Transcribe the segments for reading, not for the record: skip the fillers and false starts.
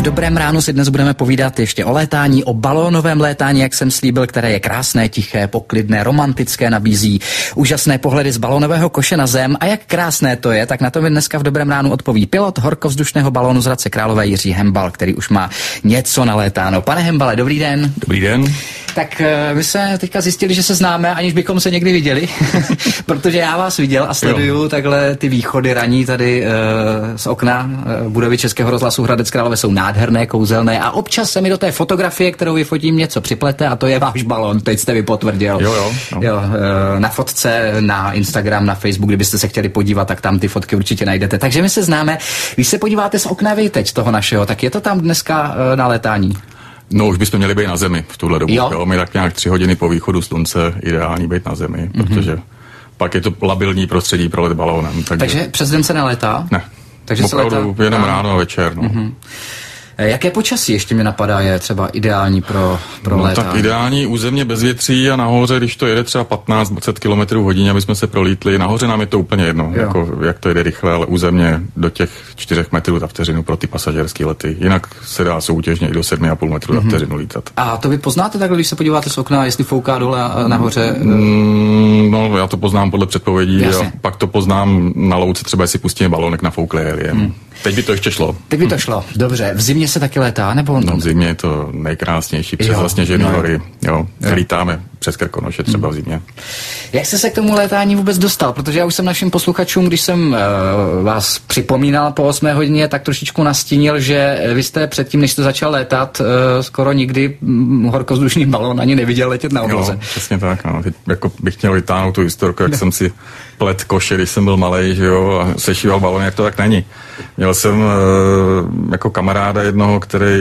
V Dobrém ránu si dnes budeme povídat ještě o létání, o balónovém létání, jak jsem slíbil, které je krásné, tiché, poklidné, romantické, nabízí úžasné pohledy z balónového koše na zem. A jak krásné to je, tak na to mi dneska v Dobrém ránu odpoví pilot horkovzdušného balónu z Hradce Králové Jiří Hembal, který už má něco nalétáno. Pane Hembale, dobrý den. Dobrý den. Tak my jsme teďka zjistili, že se známe, aniž bychom se někdy viděli, protože já vás viděl a sleduju takhle ty východy raní tady z okna budovy Českého rozhlasu Hradec Králové jsou nádherné, kouzelné a občas se mi do té fotografie, kterou vyfotím, něco připlete a to je váš balón, teď jste mi potvrdil. Jo, na fotce, na Instagram, na Facebook, kdybyste se chtěli podívat, tak tam ty fotky určitě najdete. Takže my se známe. Když se podíváte z okna vy teď toho našeho, tak je to tam dneska na létání? No, už bychom měli být na zemi v tuhle dobu. Jo, my tak nějak 3 hodiny po východu slunce ideální být na zemi, protože pak je to labilní prostředí pro let balónem. Takže přes den se nelétá? Ne. Takže opravdu jenom ráno a večer. No. Jaké počasí ještě mě napadá je třeba ideální pro létání? Tak ideální územně bezvětří a nahoře, když to jede třeba 15-20 km hodině, aby jsme se prolítli. Nahoře nám je to úplně jedno, jako, jak to jede rychle, ale územně do těch 4 metrů za vteřinu pro ty pasažérské lety. Jinak se dá soutěžně i do 7,5 metrů za vteřinu lítat. A to vy poznáte takhle, když se podíváte z okna, jestli fouká dole a nahoře? No, já to poznám podle předpovědí a pak to poznám na louce, třeba jestli pustíme balónek na fouklé heliem. Teď by to ještě šlo. Teď by to šlo, dobře. V zimě se taky létá, nebo? No, v zimě je to nejkrásnější, přes Zasněžené hory. Lítáme přes Krkonoše třeba v zimě. Jak jste se k tomu létání vůbec dostal? Protože já už jsem našim posluchačům, když jsem vás připomínal po 8 hodině, tak trošičku nastínil, že vy jste předtím, než jste začal létat, skoro nikdy horkovzdušný balón ani neviděl letět na obloze. Jo, přesně tak. No. Teď jako bych měl vytáhnout tu historku, jak jsem si plet koše, když jsem byl malej, že jo, a sešíval balón, jak to tak není. Měl jsem jako kamaráda jednoho, který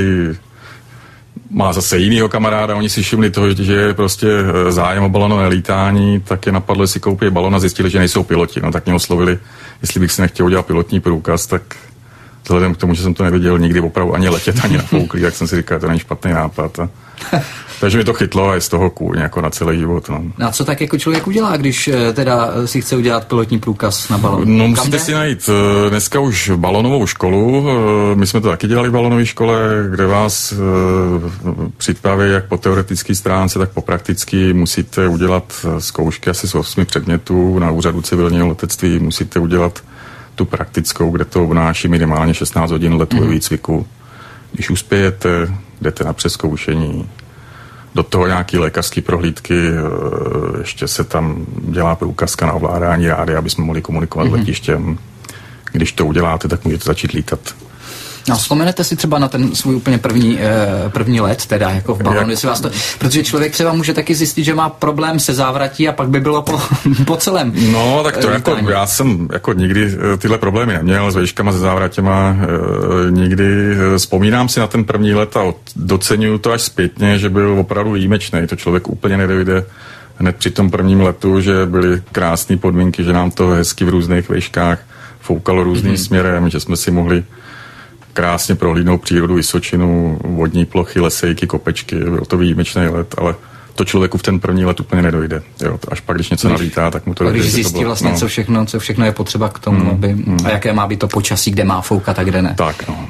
má zase jinýho kamaráda, oni si všimli toho, že je prostě zájem o balonové lítání, tak je napadlo, jestli koupí balon a zjistili, že nejsou piloti. No tak mě oslovili, jestli bych si nechtěl udělat pilotní průkaz, tak vzhledem k tomu, že jsem to neviděl nikdy opravdu ani letět, ani na fouklí, tak jsem si říkal, to není špatný nápad. Takže mi to chytlo a je z toho kůň jako na celý život. No. A co tak jako člověk udělá, když teda si chce udělat pilotní průkaz na balon? No musíte si najít dneska už balonovou školu. My jsme to taky dělali v balonové škole, kde vás připraví jak po teoretické stránce, tak po praktické. Musíte udělat zkoušky asi z 8 předmětů. Na úřadu civilního letectví musíte udělat tu praktickou, kde to obnáší minimálně 16 hodin letu ve výcviku. Když uspějete, jdete na přezkoušení, do toho nějaký lékařský prohlídky, ještě se tam dělá průkazka na ovládání rádia, aby jsme mohli komunikovat s letištěm. Když to uděláte, tak můžete začít lítat. No, vzpomenete si třeba na ten svůj úplně první let, teda jako v balonu, jestli vás to, protože člověk třeba může taky zjistit, že má problém se závratí a pak by bylo po celém. No, tak to jako, já jsem jako nikdy tyhle problémy neměl s vejškama, se závratěma, nikdy. Vzpomínám si na ten první let a doceňuju to až zpětně, že byl opravdu výjimečný. To člověk úplně nedojde hned při tom prvním letu, že byly krásné podmínky, že nám to hezky v různých vejškách foukalo různým směrem, že jsme si mohli krásně prohlídnout přírodu, Vysočinu, vodní plochy, lesejky, kopečky. Byl to výjimečný let, ale to člověku v ten první let úplně nedojde. Jo, až pak, když něco nalítá, tak mu to dojde. Když zjistí vlastně, co všechno je potřeba k tomu, a jaké má být to počasí, kde má foukat a kde ne. Tak, no.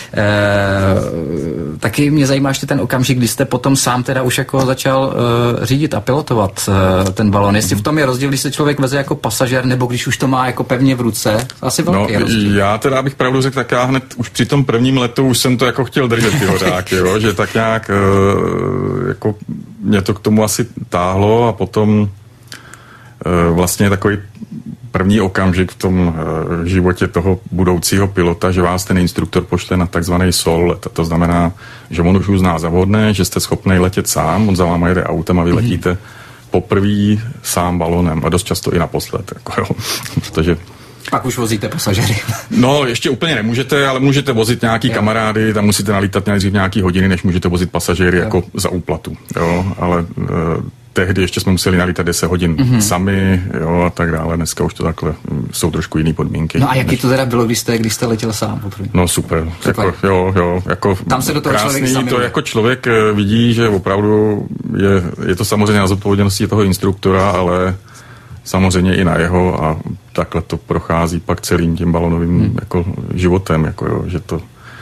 Taky mě zajímá ještě ten okamžik, kdy jste potom sám teda už jako začal řídit a pilotovat ten balon. Jestli v tom je rozdíl, když se člověk veze jako pasažér, nebo když už to má jako pevně v ruce. Asi velký rozdíl. Já teda, abych pravdu řekl, tak já hned už při tom prvním letu už jsem to jako chtěl držet ty hořáky, jo, že tak nějak jako mě to k tomu asi táhlo a potom vlastně takový první okamžik v tom životě toho budoucího pilota, že vás ten instruktor pošle na takzvaný solo let. To znamená, že on už uzná za vhodné, že jste schopný letět sám, on za váma jede autem a vy letíte poprvé sám balonem a dost často i naposled. Jako, jo. Protože pak už vozíte pasažery. No, ještě úplně nemůžete, ale můžete vozit nějaký kamarády, tam musíte nalítat nějaký hodiny, než můžete vozit pasažéry jako za úplatu. Jo, ale tehdy ještě jsme museli nalítat 10 hodin sami, jo, a tak dále. Dneska už to takhle jsou trošku jiný podmínky. No a jaký to teda bylo, když jste letěl sám poprvé? No super. Jako, jo, jako tam se do toho krásný, to jako člověk vidí, že opravdu je to samozřejmě na zodpovědnosti toho instruktora, ale samozřejmě i na jeho a takhle to prochází pak celým tím balonovým jako životem, jako jo, že to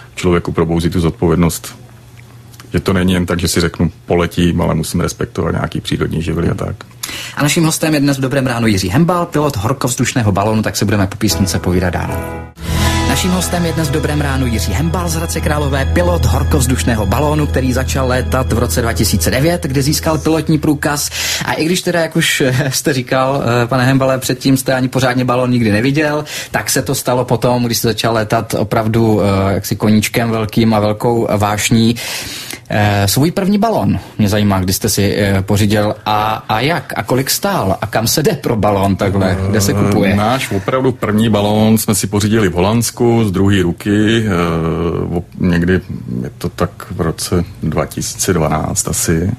člověku probouzí tu zodpovědnost, že to není jen tak, že si řeknu poletím, ale musím respektovat nějaký přírodní živly a tak. A naším hostem je dnes v Dobrém ránu Jiří Hembal, pilot horkovzdušného balónu, tak se budeme po písničce povídat dál. Naším hostem je dnes v Dobrém ránu Jiří Hembal z Hradce Králové, pilot horkovzdušného balónu, který začal létat v roce 2009, kde získal pilotní průkaz. A i když teda, jak už jste říkal, pane Hembale, předtím jste ani pořádně balón nikdy neviděl, tak se to stalo potom, když jste začal létat opravdu jaksi koníčkem velkým a velkou vášní. Svůj první balón mě zajímá, kdy jste si pořídil a jak a kolik stál a kam se jde pro balón takhle, kde se kupuje? Náš opravdu první balón jsme si pořídili v Holandsku z druhé ruky, někdy je to tak v roce 2012 asi.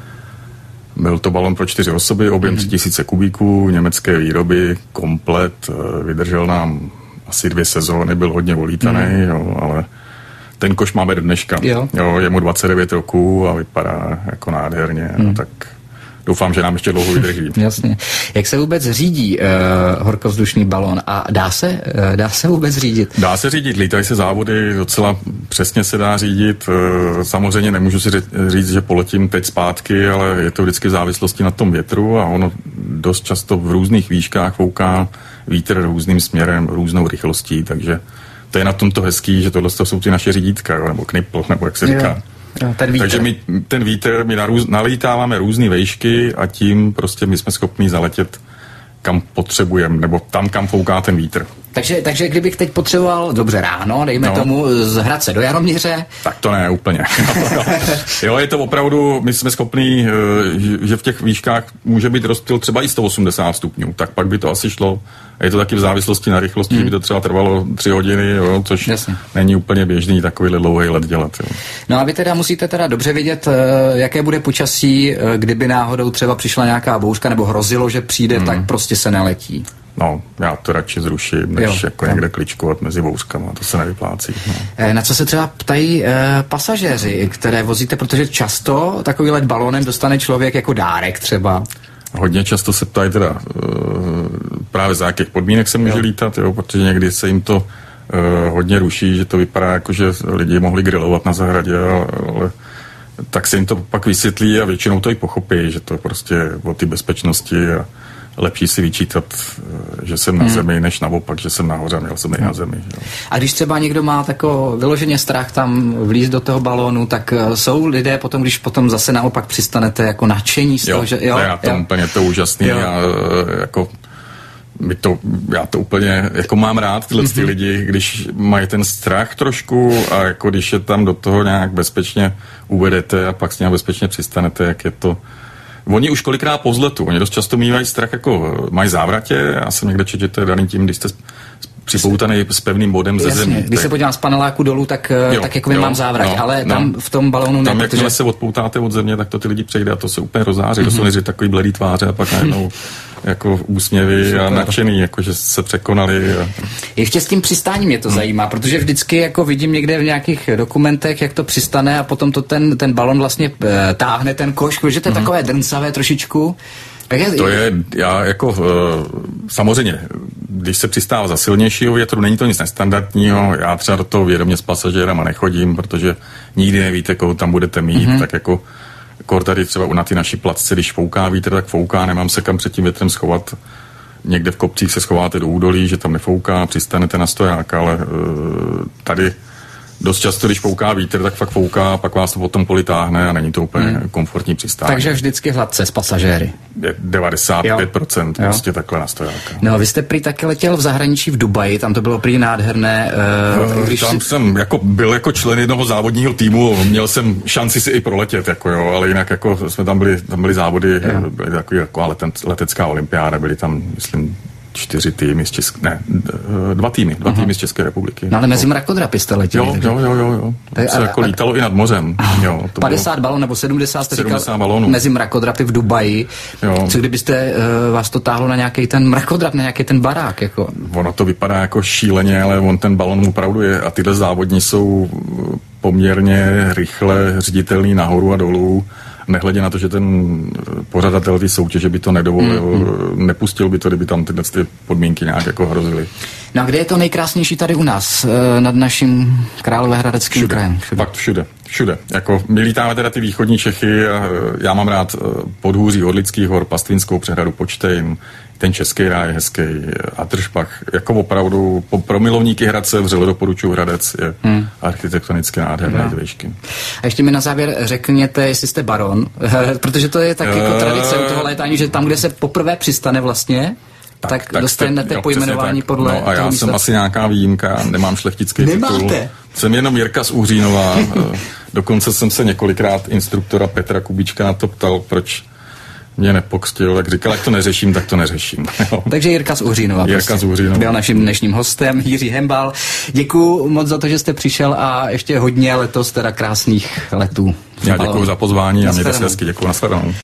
Byl to balón pro 4 osoby, objem 3000 kubíků, německé výroby, komplet, vydržel nám asi 2 sezóny, byl hodně volítaný, jo, ale ten koš máme do dneška. Jo, je mu 29 roků a vypadá jako nádherně, tak doufám, že nám ještě dlouho vydrží. Jasně. Jak se vůbec řídí horkovzdušný balón a dá se vůbec řídit? Dá se řídit, lítají se závody, docela přesně se dá řídit. Samozřejmě nemůžu si říct, že poletím teď zpátky, ale je to vždycky v závislosti na tom větru a ono dost často v různých výškách fouká vítr různým směrem, různou rychlostí, takže to je na tomto hezký, že tohle jsou ty naše řídítka, nebo knipl, nebo jak se říká. Takže ten vítr, my nalítáváme různé vejšky a tím prostě my jsme schopni zaletět kam potřebujeme, nebo tam, kam fouká ten vítr. Takže kdybych teď potřeboval, dobře ráno, dejme tomu, z Hradce do Jaroměře. Tak to ne, úplně. Jo, je to opravdu, my jsme schopní, že v těch výškách může být rozptyl třeba i 180 stupňů, tak pak by to asi šlo. Je to taky v závislosti na rychlosti, by to třeba trvalo 3 hodiny, jo, což není úplně běžný takovýhle dlouhý let dělat. Jo. No a vy teda musíte teda dobře vědět, jaké bude počasí, kdyby náhodou třeba přišla nějaká bouřka nebo hrozilo, že přijde, tak prostě se neletí. No, já to radši zruším, než jako někde kličkovat mezi bouřkama, to se nevyplácí. No. Na co se třeba ptají pasažéři, které vozíte, protože často takový let balónem dostane člověk jako dárek třeba? Hodně často se ptají teda právě za jakých podmínek se může lítat, jo, protože někdy se jim to hodně ruší, že to vypadá jako, že lidi mohli grilovat na zahradě, ale tak se jim to pak vysvětlí a většinou to i pochopí, že to prostě o ty bezpečnosti a lepší si vyčítat, že jsem na zemi, než naopak, že jsem nahoře, měl jsem na zemi. Jo. A když třeba někdo má takový vyloženě strach tam vlízt do toho balónu, tak jsou lidé potom, když potom zase naopak přistanete jako nadšení z toho, že jo? Já to úplně to úžasný a jako já to úplně jako mám rád tyhle ty lidi, když mají ten strach trošku a jako když je tam do toho nějak bezpečně uvedete a pak s ním bezpečně přistanete, jak je to. Oni už kolikrát po vzletu, oni dost často mývají strach, jako mají závratě, já jsem někde četl, že to je daný tím, když jste připoutaný s pevným bodem ze země. Když se podívám z paneláku dolů, tak jako mám závrať, ale tam v tom balónu ne. Tam jakmile se odpoutáte od země, tak to ty lidi přejde a to se úplně rozáří, to jsou nejdřív takový bledý tváře a pak najednou jako úsměvy a nadšený, jako že se překonali. Ještě s tím přistáním mě to zajímá, protože vždycky jako vidím někde v nějakých dokumentech, jak to přistane a potom to ten balon vlastně táhne ten koš, že to je takové drncavé trošičku. To je, já jako samozřejmě, když se přistává za silnějšího větru, není to nic nestandardního, já třeba do toho vědomě s pasažérama nechodím, protože nikdy nevíte, koho tam budete mít, tak jako tady třeba na ty naší placce, když fouká vítr, tak fouká, nemám se kam před tím větrem schovat. Někde v kopcích se schováte do údolí, že tam nefouká, přistanete na stojáka, ale tady dost často, když fouká vítr, tak fakt fouká, pak vás to potom poli táhne a není to úplně komfortní přistání. Takže vždycky hladce s pasažéry. 95% prostě takhle na stojáka. No, vy jste prý taky letěl v zahraničí v Dubaji, tam to bylo prý nádherné. Tam jsem byl jako člen jednoho závodního týmu, měl jsem šanci si i proletět, jako jo, ale jinak jako jsme tam byli závody, byly takový jako letecká olympiáda, byly tam, myslím, 4 týmy z České, ne, 2 týmy z České republiky. No ale mezi mrakodrapy jste letěli. Jo. To se jako lítalo i nad mořem. Jo, to 50 balonů nebo 70 balonů. Mezi mrakodrapy v Dubaji. Jo. Co kdybyste vás to táhlo na nějaký ten mrakodrap, na nějaký ten barák? Jako? Ono to vypadá jako šíleně, ale on ten balon opravdu je a tyhle závodní jsou poměrně rychle řiditelný nahoru a dolů. Nehledě na to, že ten pořadatel ty soutěže by to nedovolil, nepustil by to, kdyby tam tyhle podmínky nějak jako hrozily. No a kde je to nejkrásnější tady u nás, nad naším Královéhradeckým krajem? Fakt všude. Jako my lítáme teda ty východní Čechy a já mám rád Podhůří, Orlických hor, Pastvinskou přehradu, Počtejn, ten Český ráj hezký, Atržbach, jako opravdu pro milovníky Hradce vřele doporučuji Hradec, je architektonicky nádherné výšky. A ještě mi na závěr řekněte, jestli jste baron, protože to je tak jako tradice u toho létání, že tam, kde se poprvé přistane vlastně, tak dostanete pojmenování podle... No a já jsem asi nějaká výjimka, nemám šlechtický titul. Jsem jenom Jirka z Uhřínova, dokonce jsem se několikrát instruktora Petra Kubíčka na to ptal, proč mě nepokřtil, tak říkal, jak to neřeším, tak to neřeším. Takže Jirka z Uhřínova. Byl naším dnešním hostem, Jiří Hembal. Děkuju moc za to, že jste přišel a ještě hodně letos teda krásných letů. Já děkuju za pozvání a mějte se hezky, děkuju, nashledanou.